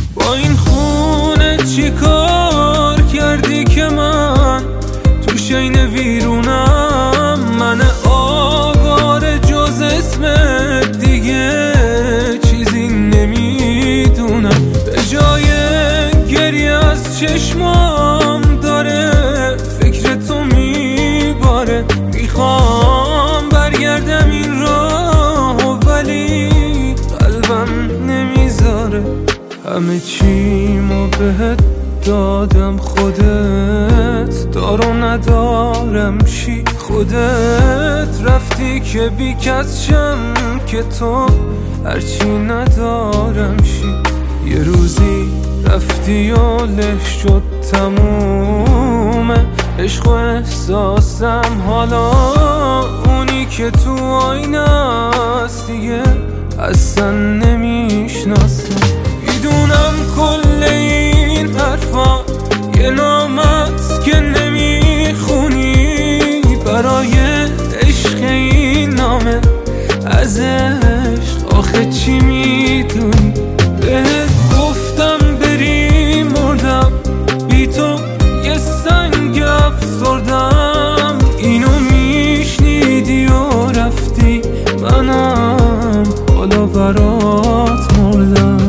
با این خونه چی کار کردی که من تو شین ویرونم؟ من آواره جز اسمت دیگه چیزی نمیدونم. به جای گریه از چشمام داره فکر تو میباره. میخوام برگردم این راه ولی قلبم نمیذاره. همه چیمو بهت دادم، خودت دارو ندارم چی. خودت رفتی که بی کس شم، که تو هرچی ندارم چی. یه روزی رفتی و له شد تمومه عشق و احساسم. حالا اونی که تو آینه است دیگه اصلا نمیشناسم. میدونم کل این حرفا یه نامست که نمیخونی. برای عشق این نامه از عشق آخه چی میدونی؟ بهت گفتم بری مردم، بی تو یه سنگ افسردم. اینو میشنیدی و رفتی، منم حالا برات مردم.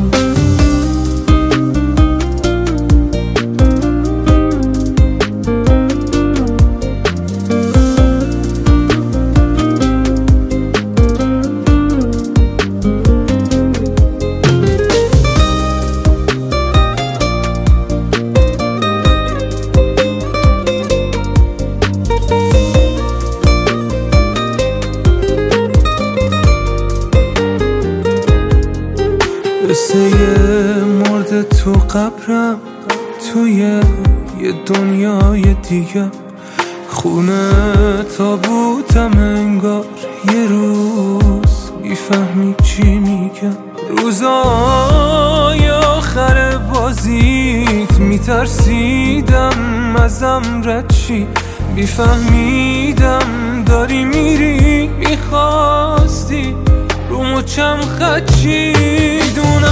مثل یه مرده تو قبرم، توی یه دنیای دیگه. خونه تابوتم انگار، یه روز میفهمی چی میگم. روزای آخر بازیت میترسیدم ازم رد چی. میفهمیدم داری میری، میخواستی رو مچم خد چی. دونم